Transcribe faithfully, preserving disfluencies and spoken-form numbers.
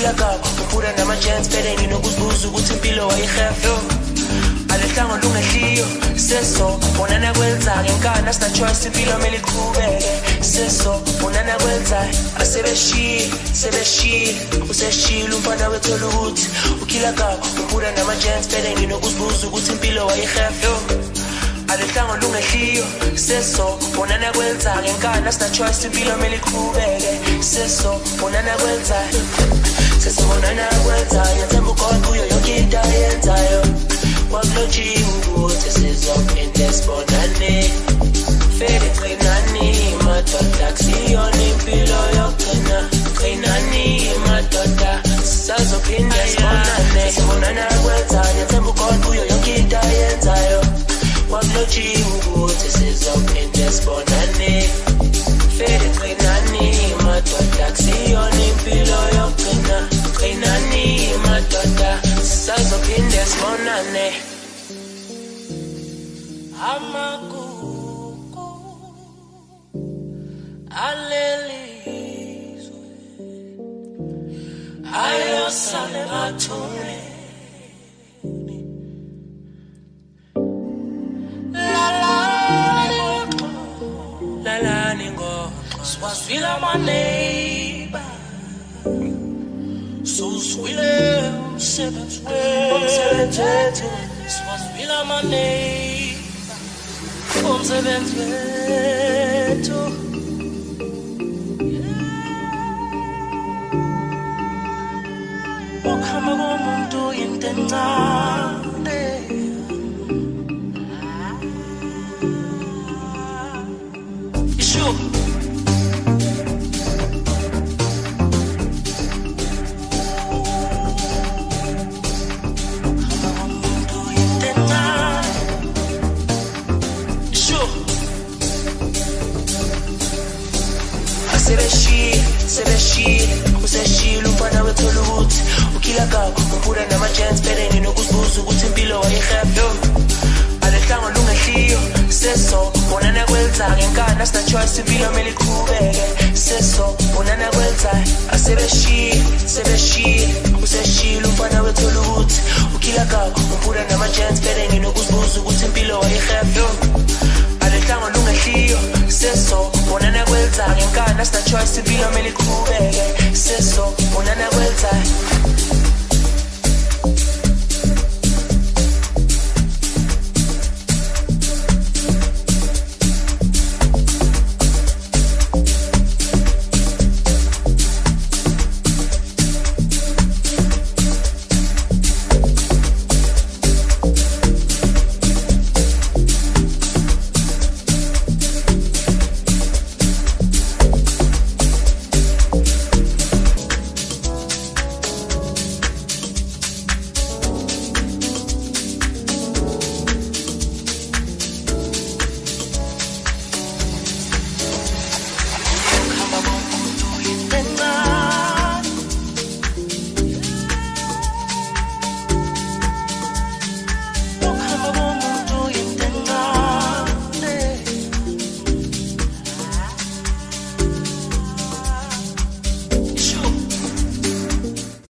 ukhila gaba uphula nama-gents phele nginokuzibuza ukuthi impilo wayihefo alehlango lungehliyo seso bonana kwenza-ke nkana sina choice impilo mele iqhubeke seso bonana kwenza asebeshile sebeshile useshile umfana wethola ukuthi ukhila gaba uphula nama-gents phele nginokuzibuza ukuthi impilo wayihefo alehlango lungehliyo seso bonana kwenza-ke nkana sina choice impilo mele iqhubeke seso bonana kwenza seso bonana kwenza nyathemba ukhona kuyo yonke into ayenzayo kwakulotshiwe ukuthi sizophinde sibonane fele qinani madoda kusiyona impilo yokugcina qinani madoda sizophinde sibonane sibonana kwenza nyathemba ukhona kuyo yonke into ayenzayo kwakulotshiwe ukuthi sizophinde sibonane fele qinani madoda kusiyona impilo yokugcina qinani madoda sizophinde sibonane amagugu alelizwe ayosale bathule lalani ngoxo swazwila my neighbor suzwile umsebenzi wethu swazwila my neighbor umsebenzi wethu ukhamba komuntu into encane isho sebeshile sebeshile useshile umfana wethola ukuthi ukhila gaba uphula nama-gents phele nginokuzibuza ukuthi impilo wayihefo alehlango lungehliyo seso bonana kwenza-ke nkana sina choice impilo mele iqhubeke seso bonana kwenza asebeshile sebeshile useshile umfana wethola ukuthi ukhila gaba uphula nama-gents phele nginokuzibuza ukuthi impilo wayihefo alehlango lungehliyo seso bonana kwenza-ke nkana sina choice impilo mele iqhubeke seso bonana kwenza